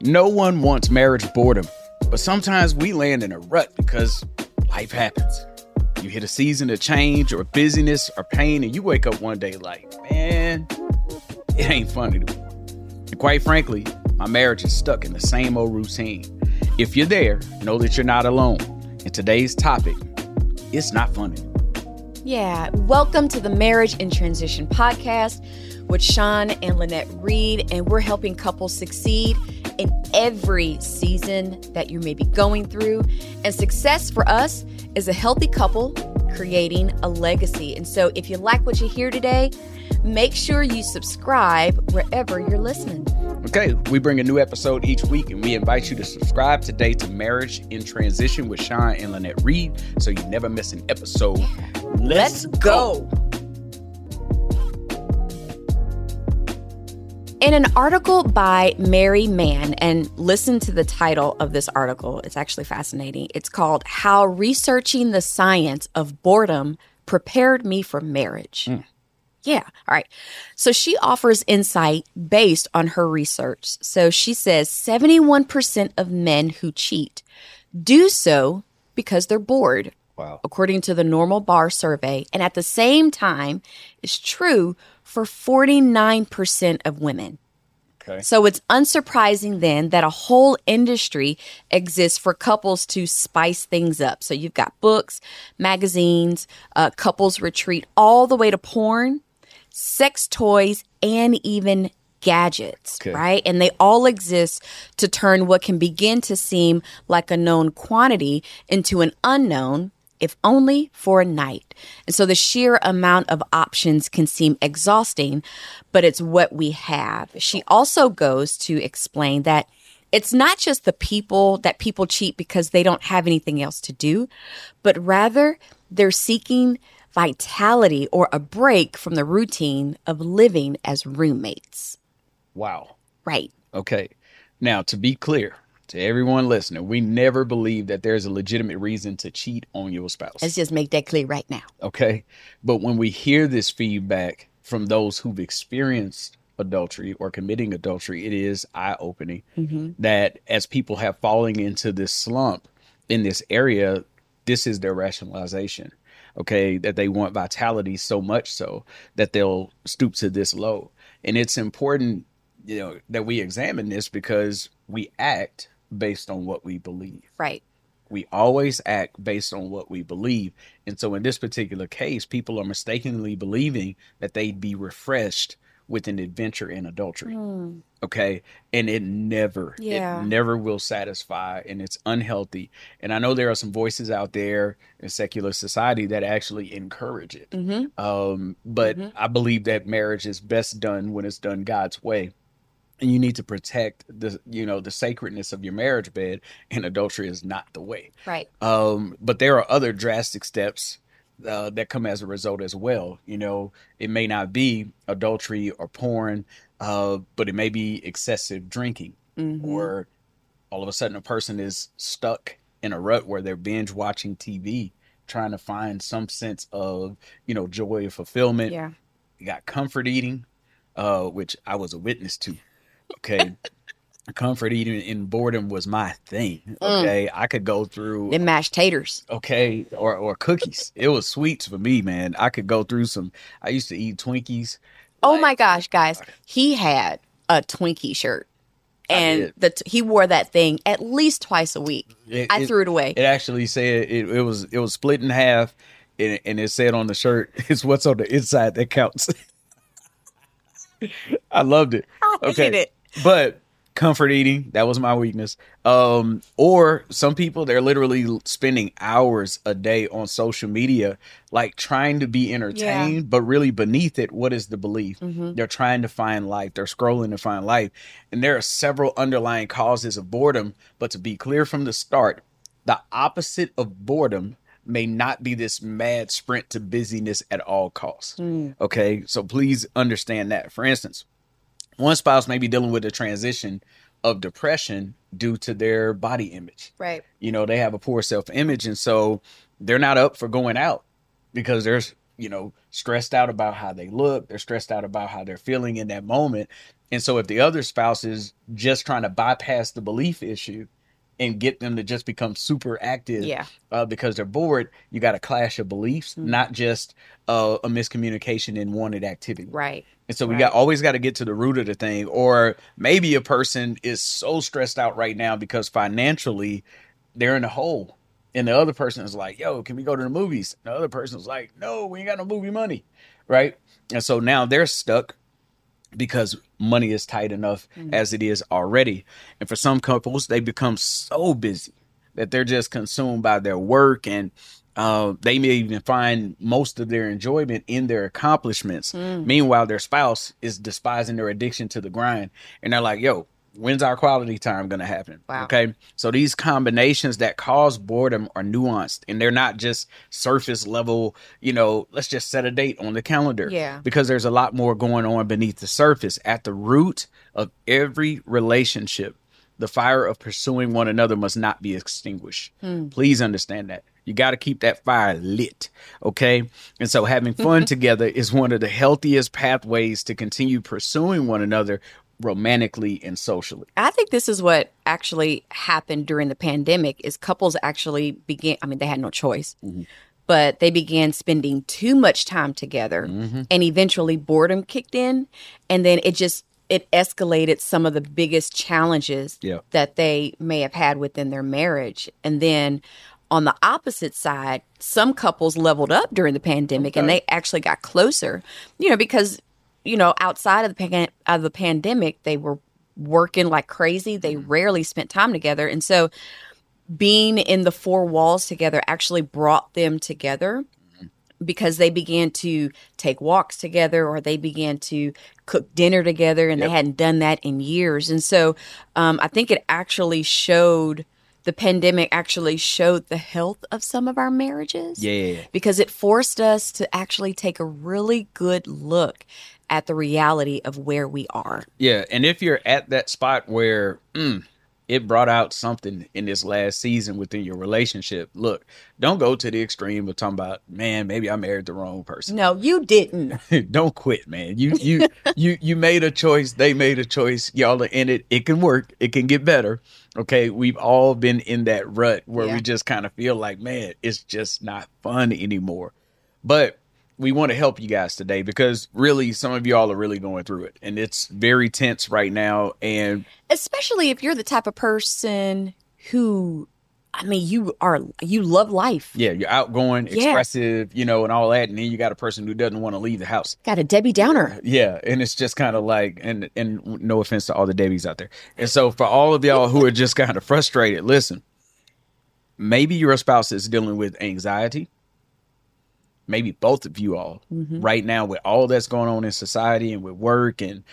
No one wants marriage boredom, but sometimes we land in a rut because life happens. You hit a season of change or busyness or pain, and you wake up one day like, man, it ain't fun anymore. And quite frankly, my marriage is stuck in the same old routine. If you're there, know that you're not alone. And today's topic, it's not fun anymore. Yeah, welcome to the Marriage in Transition podcast with Sean and Lynette Reed, and we're helping couples succeed in every season that you may be going through. And success for us is a healthy couple creating a legacy. And so if you like what you hear today, make sure you subscribe wherever you're listening. Okay, we bring a new episode each week, and we invite you to subscribe today to Marriage in Transition with Sean and Lynette Reed so you never miss an episode. Let's go. In an article by Mary Mann, and listen to the title of this article, it's actually fascinating. It's called How Researching the Science of Boredom Prepared Me for Marriage. Yeah. All right. So she offers insight based on her research. So she says 71% of men who cheat do so because they're bored. Wow. According to the Normal Bar survey. And at the same time, it's true for 49% of women. Okay. So it's unsurprising then that a whole industry exists for couples to spice things up. So you've got books, magazines, couples retreat, all the way to porn, sex toys, and even gadgets, Okay. right? And they all exist to turn what can begin to seem like a known quantity into an unknown, if only for a night. And so the sheer amount of options can seem exhausting, but it's what we have. She also goes to explain that it's not just the people that people cheat because they don't have anything else to do, but rather they're seeking vitality or a break from the routine of living as roommates. Wow. Right. Okay. Now, to be clear to everyone listening, we never believe that there's a legitimate reason to cheat on your spouse. Let's just make that clear right now. Okay. But when we hear this feedback from those who've experienced adultery or committing adultery, it is eye-opening that as people have fallen into this slump in this area, this is their rationalization. Okay, that they want vitality so much so that they'll stoop to this low. And it's important, that we examine this because we act based on what we believe. Right. We always act based on what we believe. And so in this particular case, people are mistakenly believing that they'd be refreshed with an adventure in adultery. Okay. And it never will satisfy, and it's unhealthy. And I know there are some voices out there in secular society that actually encourage it. But I believe that marriage is best done when it's done God's way. And you need to protect the sacredness of your marriage bed, and adultery is not the way. Right. But there are other drastic steps that come as a result as well. It may not be adultery or porn, but it may be excessive drinking, or all of a sudden a person is stuck in a rut where they're binge watching TV, trying to find some sense of, joy or fulfillment. Yeah. You got comfort eating, which I was a witness to. Okay. Comfort eating in boredom was my thing. Okay. I could go through Them mashed taters. okay, or cookies. It was sweets for me, man. I could go through I used to eat Twinkies. Oh my gosh, guys. He had a Twinkie shirt. And he wore that thing at least twice a week. I threw it away. It actually said it was split in half, and it said on the shirt, it's what's on the inside that counts. I loved it. I hated it. But comfort eating, that was my weakness. Or some people, they're literally spending hours a day on social media, like trying to be entertained, but really beneath it, what is the belief? They're trying to find life. They're scrolling to find life. And there are several underlying causes of boredom. But to be clear from the start, the opposite of boredom may not be this mad sprint to busyness at all costs. Okay, so please understand that. For instance, one spouse may be dealing with a transition of depression due to their body image. Right. They have a poor self-image, and so they're not up for going out because they're, stressed out about how they look. They're stressed out about how they're feeling in that moment. And so if the other spouse is just trying to bypass the belief issue and get them to just become super active because they're bored, you got a clash of beliefs, not just a miscommunication in wanted activity. Right. And so we always got to get to the root of the thing. Or maybe a person is so stressed out right now because financially they're in a hole. And the other person is like, yo, can we go to the movies? And the other person is like, no, we ain't got no movie money. Right. And so now they're stuck because money is tight enough as it is already. And for some couples, they become so busy that they're just consumed by their work, and they may even find most of their enjoyment in their accomplishments. Meanwhile, their spouse is despising their addiction to the grind. And they're like, yo, when's our quality time going to happen? Wow. Okay. So these combinations that cause boredom are nuanced, and they're not just surface level, let's just set a date on the calendar. Yeah. Because there's a lot more going on beneath the surface. At the root of every relationship, the fire of pursuing one another must not be extinguished. Please understand that. You got to keep that fire lit. Okay. And so having fun together is one of the healthiest pathways to continue pursuing one another romantically and socially. I think this is what actually happened during the pandemic is couples actually began, they had no choice, but they began spending too much time together, and eventually boredom kicked in, and then it escalated some of the biggest challenges that they may have had within their marriage. And then on the opposite side, some couples leveled up during the pandemic and they actually got closer, because outside of the pandemic, they were working like crazy. They rarely spent time together. And so being in the four walls together actually brought them together because they began to take walks together, or they began to cook dinner together, and they hadn't done that in years. And so I think the pandemic actually showed the health of some of our marriages. Yeah. Because it forced us to actually take a really good look at the reality of where we are. Yeah. And if you're at that spot where it brought out something in this last season within your relationship, look, don't go to the extreme of talking about, man, maybe I married the wrong person. No, you didn't. Don't quit, man. You made a choice. They made a choice. Y'all are in it. It can work. It can get better. Okay. We've all been in that rut where we just kind of feel like, man, it's just not fun anymore. But we want to help you guys today because really some of y'all are really going through it, and it's very tense right now. And especially if you're the type of person who, you love life. Yeah. You're outgoing, expressive, and all that. And then you got a person who doesn't want to leave the house. Got a Debbie Downer. Yeah. And it's just kind of like, and no offense to all the Debbies out there. And so for all of y'all who are just kind of frustrated, listen, maybe your spouse is dealing with anxiety. Maybe both of you all right now with all that's going on in society and with work, and,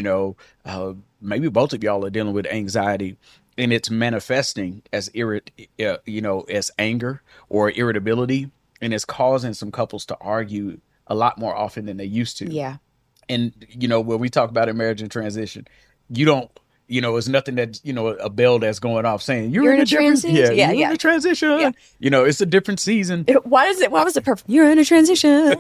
maybe both of y'all are dealing with anxiety, and it's manifesting as as anger or irritability, and it's causing some couples to argue a lot more often than they used to. Yeah. And, when we talk about a marriage in transition, you don't, it's nothing that, a bell that's going off saying you're in a transition. Yeah, you're in a transition. Yeah. It's a different season. Why was it perfect? You're in a transition.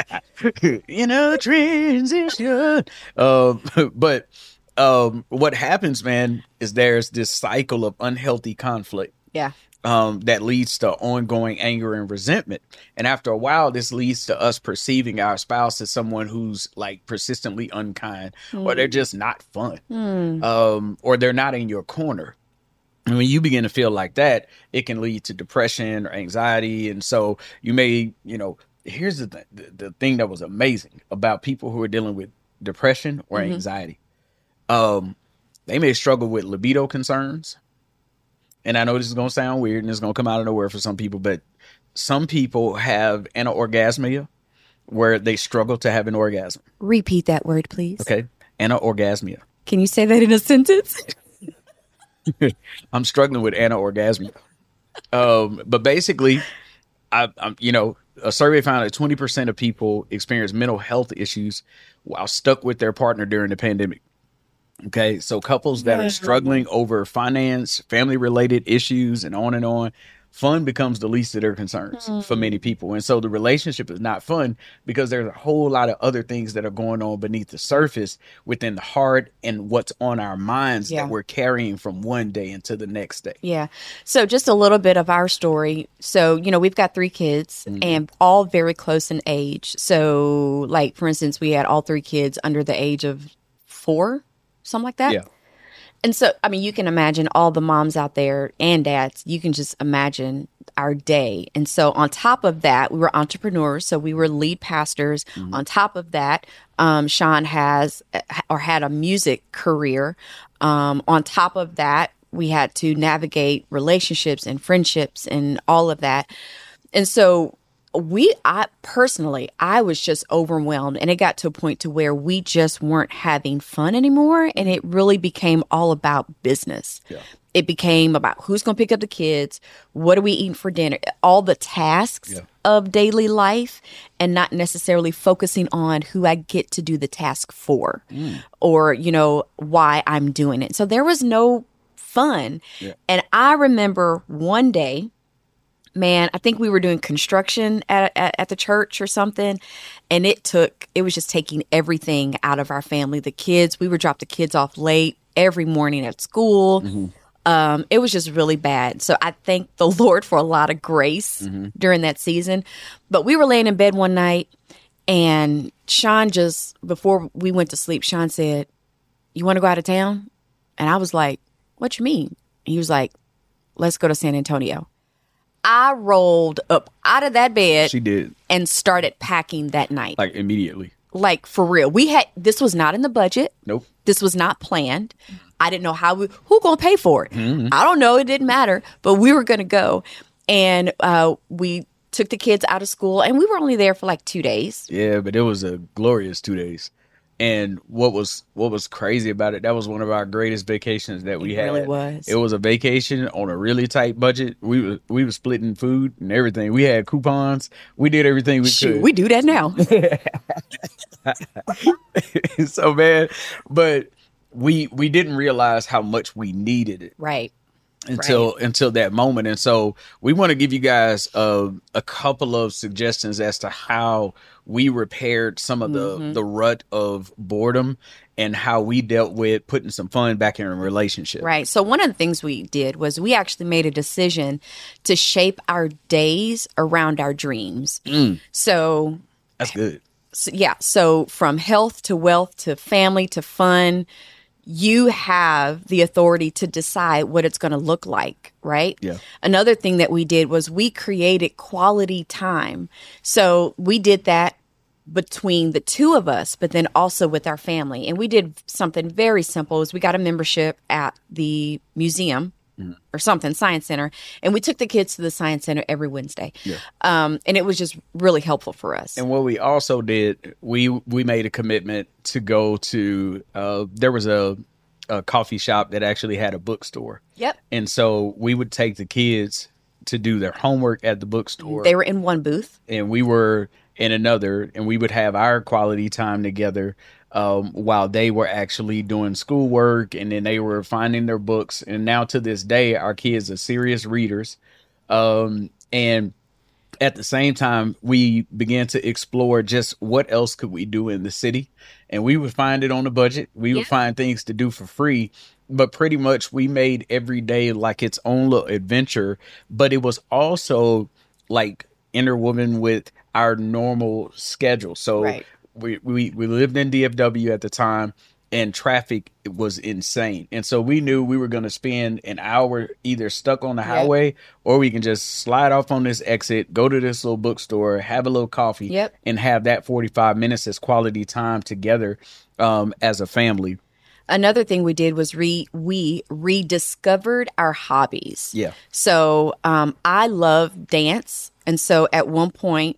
In a transition. But what happens, man, is there's this cycle of unhealthy conflict. Yeah. That leads to ongoing anger and resentment. And after a while, this leads to us perceiving our spouse as someone who's like persistently unkind, or they're just not fun, or they're not in your corner. And when you begin to feel like that, it can lead to depression or anxiety. And so you may, here's the thing that was amazing about people who are dealing with depression or anxiety. They may struggle with libido concerns. And I know this is going to sound weird and it's going to come out of nowhere for some people, but some people have anorgasmia, where they struggle to have an orgasm. Repeat that word, please. Okay. Anorgasmia. Can you say that in a sentence? I'm struggling with anorgasmia. But basically, a survey found that 20% of people experience mental health issues while stuck with their partner during the pandemic. Okay, so couples that are struggling over finance, family related issues, and on, fun becomes the least of their concerns for many people. And so the relationship is not fun because there's a whole lot of other things that are going on beneath the surface within the heart and what's on our minds that we're carrying from one day into the next day. Yeah. So just a little bit of our story. So, we've got 3 kids and all very close in age. So like, for instance, we had all 3 kids under the age of 4, something like that. Yeah. And so, I mean, you can imagine all the moms out there and dads, you can just imagine our day. And so on top of that, we were entrepreneurs. So we were lead pastors. On top of that, Sean had a music career. On top of that, we had to navigate relationships and friendships and all of that. And so I was just overwhelmed, and it got to a point to where we just weren't having fun anymore. And it really became all about business. Yeah. It became about who's going to pick up the kids, what are we eating for dinner, all the tasks of daily life, and not necessarily focusing on who I get to do the task for or, why I'm doing it. So there was no fun. Yeah. And I remember one day, man, I think we were doing construction at the church or something. And it was just taking everything out of our family. The kids, we would drop the kids off late every morning at school. It was just really bad. So I thank the Lord for a lot of grace during that season. But we were laying in bed one night, and Sean before we went to sleep, Sean said, "You want to go out of town?" And I was like, "What you mean?" And he was like, "Let's go to San Antonio." I rolled up out of that bed. She did. And started packing that night. Like immediately. Like for real. This was not in the budget. Nope. This was not planned. I didn't know who going to pay for it. I don't know. It didn't matter. But we were going to go. And we took the kids out of school, and we were only there for like 2 days. Yeah, but it was a glorious 2 days. And what was crazy about it, that was one of our greatest vacations that we had. It really was. It was a vacation on a really tight budget. We were splitting food and everything. We had coupons. We did everything we could. We do that now. So, man, but we didn't realize how much we needed it. Right. Until that moment. And so we want to give you guys a couple of suggestions as to how we repaired some of the rut of boredom and how we dealt with putting some fun back in a relationship. Right. So one of the things we did was we actually made a decision to shape our days around our dreams. So that's good. So, yeah. So from health to wealth to family to fun, you have the authority to decide what it's going to look like, right? Yeah. Another thing that we did was we created quality time. So we did that between the two of us, but then also with our family. And we did something very simple is we got a membership at the museum or something, Science Center. And we took the kids to the Science Center every Wednesday. Yeah. And it was just really helpful for us. And what we also did, we made a commitment to go to, there was a coffee shop that actually had a bookstore. Yep. And so we would take the kids to do their homework at the bookstore. They were in one booth. And we were in another, and we would have our quality time together while they were actually doing schoolwork, and then they were finding their books. And now to this day, our kids are serious readers. And at the same time, we began to explore just what else could we do in the city. And we would find it on a budget. We would find things to do for free. But pretty much we made every day like its own little adventure. But it was also like interwoven with our normal schedule. So we lived in DFW at the time, and traffic was insane. And so we knew we were going to spend an hour either stuck on the highway, or we can just slide off on this exit, go to this little bookstore, have a little coffee, and have that 45 minutes as quality time together as a family. Another thing we did was we rediscovered our hobbies. Yeah. So I love dance. And so at one point,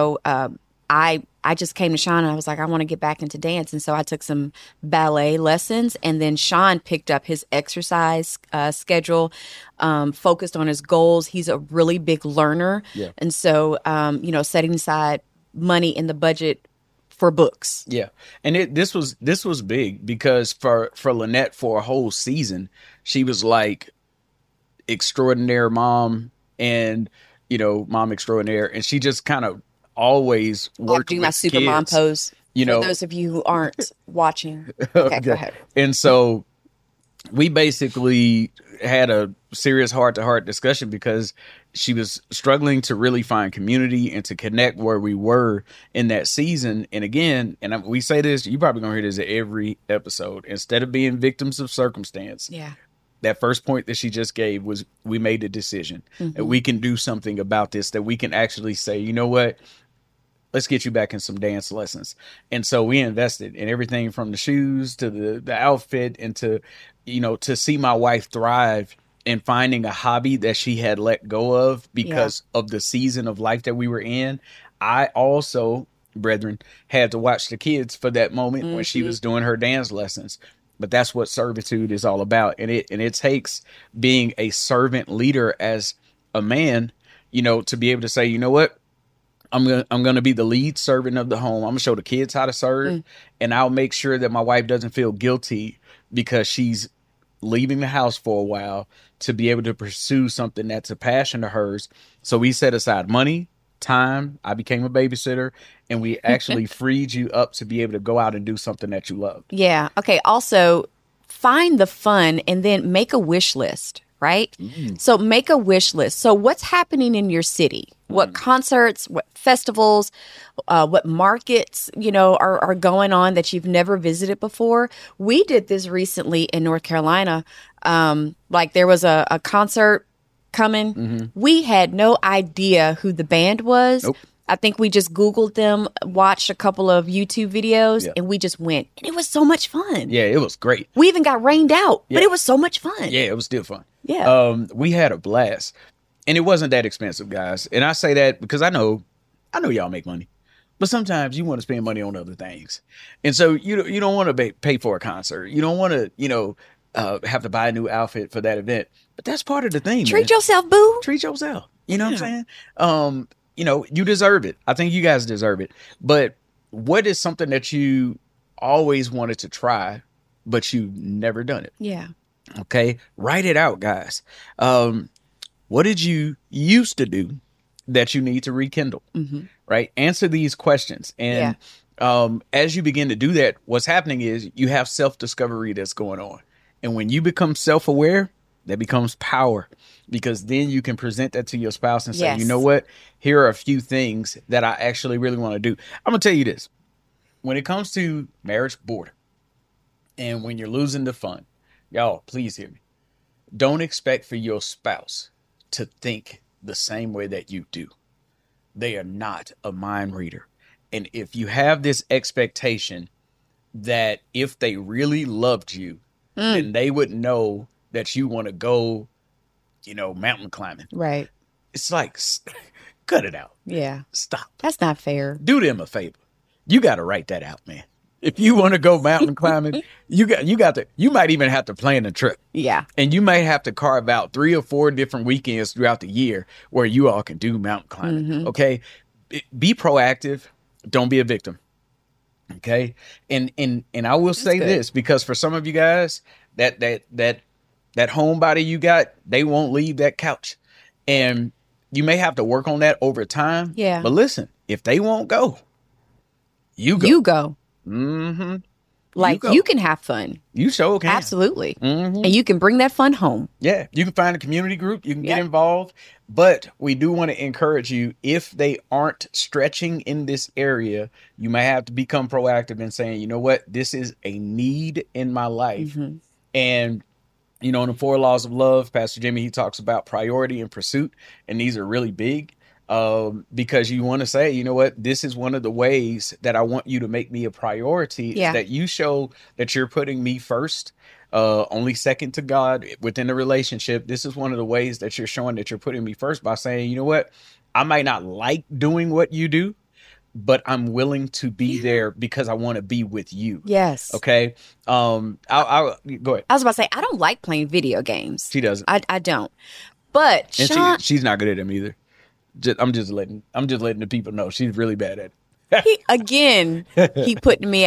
I just came to Sean and I was like, I want to get back into dance. And so I took some ballet lessons, and then Sean picked up his exercise schedule, focused on his goals. He's a really big learner. Yeah. And so, setting aside money in the budget for books. Yeah. And this was big because for Lynette, for a whole season, she was like extraordinary mom and, you know, mom extraordinaire. And she just kind of always worked do with my super mom kids, pose. you know. For those of you who aren't watching. Okay, go ahead. And so we basically had a serious heart-to-heart discussion because she was struggling to really find community and to connect where we were in that season. And again, and we say this, you probably gonna hear this at every episode. Instead of being victims of circumstance, Yeah. that first point that she just gave was we made a decision that we can do something about this, that we can actually say, you know what? Let's get you back in some dance lessons. And so we invested in everything from the shoes to the outfit and to, you know, to see my wife thrive in finding a hobby that she had let go of because of the season of life that we were in. I also, brethren, had to watch the kids for that moment when she was doing her dance lessons. But that's what servitude is all about. And it takes being a servant leader as a man, you know, to be able to say, you know what? I'm gonna be the lead servant of the home. I'm gonna show the kids how to serve, and I'll make sure that my wife doesn't feel guilty because she's leaving the house for a while to be able to pursue something that's a passion of hers. So we set aside money, time. I became a babysitter, and we actually freed you up to be able to go out and do something that you love. Yeah. Okay. Also, find the fun and then make a wish list, right? So make a wish list. So what's happening in your city? What concerts, what festivals, what markets, you know, are going on that you've never visited before? We did this recently in North Carolina. Like there was a concert coming. We had no idea who the band was. Nope. I think we just Googled them, watched a couple of YouTube videos, and we just went. And it was so much fun. Yeah, it was great. We even got rained out, but it was so much fun. Yeah, it was still fun. Yeah. We had a blast. And it wasn't that expensive, guys. And I say that because I know y'all make money. But sometimes you want to spend money on other things. And so you don't want to pay for a concert. You don't want to, you know, have to buy a new outfit for that event. But that's part of the thing. Treat yourself, boo. Treat yourself. You know what I'm saying? You know, you deserve it. I think you guys deserve it. But what is something that you always wanted to try, but you never done it? Yeah. Okay. Write it out, guys. What did you used to do that you need to rekindle? Right? Answer these questions. And as you begin to do that, what's happening is you have self-discovery that's going on. And when you become self-aware, that becomes power, because then you can present that to your spouse and say, you know what? Here are a few things that I actually really want to do. I'm going to tell you this. When it comes to marriage border and when you're losing the fun, y'all, please hear me. Don't expect for your spouse to think the same way that you do. They are not a mind reader. And if you have this expectation that if they really loved you, then they would know that you want to go, you know, mountain climbing. Right. It's like, cut it out. Yeah. Stop. That's not fair. Do them a favor. You got to write that out, man. If you want to go mountain climbing, you might even have to plan a trip. Yeah. And you might have to carve out 3 or 4 different weekends throughout the year where you all can do mountain climbing. Okay. Be proactive. Don't be a victim. Okay. And I will say this, because for some of you guys, that homebody you got, they won't leave that couch. And you may have to work on that over time. Yeah. But listen, if they won't go, you go. You go. Mm-hmm. Like you can have fun. You sure can. Absolutely. And you can bring that fun home. Yeah. You can find a community group. You can get involved. But we do want to encourage you, if they aren't stretching in this area, you may have to become proactive in saying, you know what, this is a need in my life. And, you know, in the 4 laws of love, Pastor Jimmy, he talks about priority and pursuit. And these are really big. Because you want to say, you know what, this is one of the ways that I want you to make me a priority, is that you show that you're putting me first, only second to God within the relationship. This is one of the ways that you're showing that you're putting me first by saying, you know what, I might not like doing what you do, but I'm willing to be there because I want to be with you. Yes. Okay. I'll go ahead. I was about to say, I don't like playing video games. She doesn't. I don't. But And Sean, she's not good at them either. I'm just letting the people know she's really bad at it. he putting me out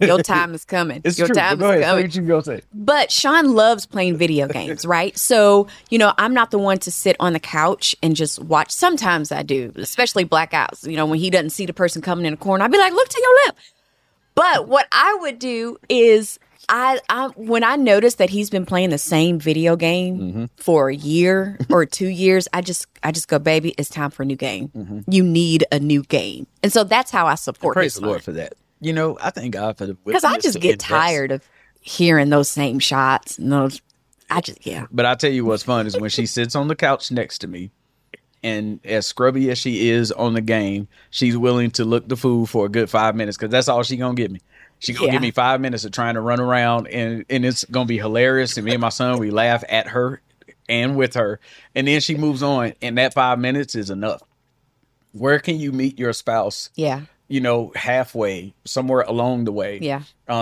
Your time is coming. It's Your true. time Go is ahead. coming. What you gonna say? But Sean loves playing video games, right? So, I'm not the one to sit on the couch and just watch. Sometimes I do, especially blackouts. When he doesn't see the person coming in the corner, I'd be like, look to your left. But what I would do is when I notice that he's been playing the same video game for a year or 2 years, I just go, baby, it's time for a new game. You need a new game. And so that's how I support Praise the Lord for that. I thank God for the because I just get tired of hearing those same shots and those. But I tell you what's fun is when she sits on the couch next to me, and as scrubby as she is on the game, she's willing to look the fool for a good 5 minutes because that's all she gonna give me. She gonna give me 5 minutes of trying to run around, and it's gonna be hilarious. And me and my son, we laugh at her and with her, and then she moves on, and that 5 minutes is enough. Where can you meet your spouse? Yeah. Halfway, somewhere along the way. Yeah.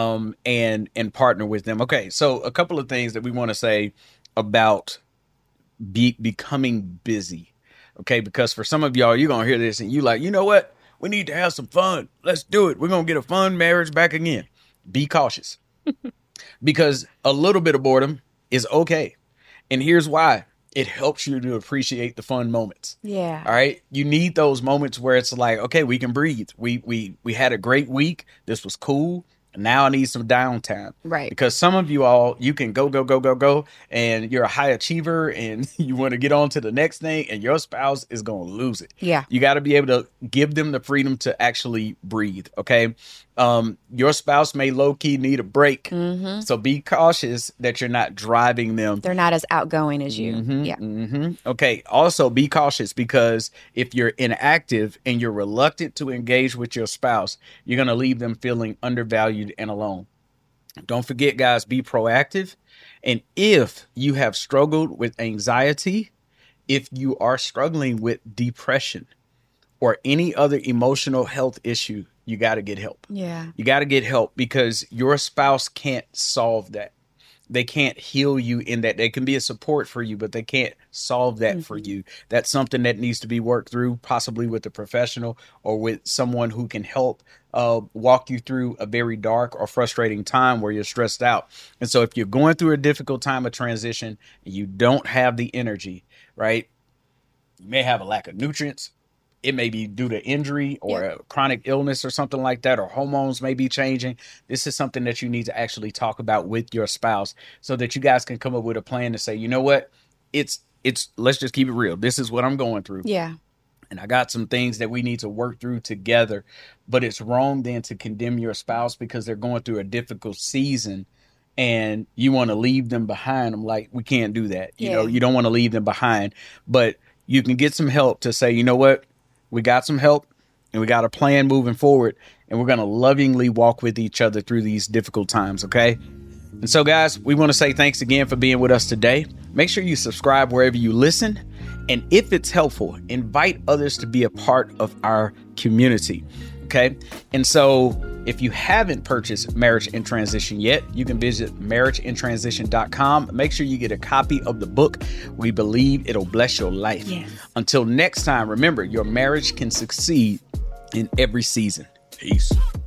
And partner with them. Okay, so a couple of things that we want to say about becoming busy. Okay, because for some of y'all, you're gonna hear this and you like, you know what? We need to have some fun. Let's do it. We're gonna get a fun marriage back again. Be cautious. Because a little bit of boredom is okay. And here's why. It helps you to appreciate the fun moments. Yeah. All right. You need those moments where it's like, okay, we can breathe. We had a great week. This was cool. Now I need some downtime. Right. Because some of you all, you can go, and you're a high achiever and you want to get on to the next thing and your spouse is going to lose it. Yeah. You got to be able to give them the freedom to actually breathe. Okay. Your spouse may low key need a break. Mm-hmm. So be cautious that you're not driving them. They're not as outgoing as you. Mm-hmm, yeah. Mm-hmm. Okay. Also be cautious because if you're inactive and you're reluctant to engage with your spouse, you're going to leave them feeling undervalued and alone. Don't forget, guys, be proactive. And if you have struggled with anxiety, if you are struggling with depression or any other emotional health issue, you got to get help. Yeah. You got to get help because your spouse can't solve that. They can't heal you in that. They can be a support for you, but they can't solve that for you. That's something that needs to be worked through, possibly with a professional or with someone who can help walk you through a very dark or frustrating time where you're stressed out. And so if you're going through a difficult time of transition, and you don't have the energy, right? You may have a lack of nutrients. It may be due to injury or a chronic illness or something like that, or hormones may be changing. This is something that you need to actually talk about with your spouse so that you guys can come up with a plan to say, you know what, it's let's just keep it real. This is what I'm going through. Yeah. And I got some things that we need to work through together. But it's wrong then to condemn your spouse because they're going through a difficult season and you want to leave them behind. I'm like, we can't do that. You know, you don't want to leave them behind. But you can get some help to say, you know what? We got some help and we got a plan moving forward, and we're going to lovingly walk with each other through these difficult times. Okay. And so, guys, we want to say thanks again for being with us today. Make sure you subscribe wherever you listen. And if it's helpful, invite others to be a part of our community. Okay. And so if you haven't purchased Marriage in Transition yet, you can visit marriageintransition.com. Make sure you get a copy of the book. We believe it'll bless your life. Yes. Until next time, remember, your marriage can succeed in every season. Peace.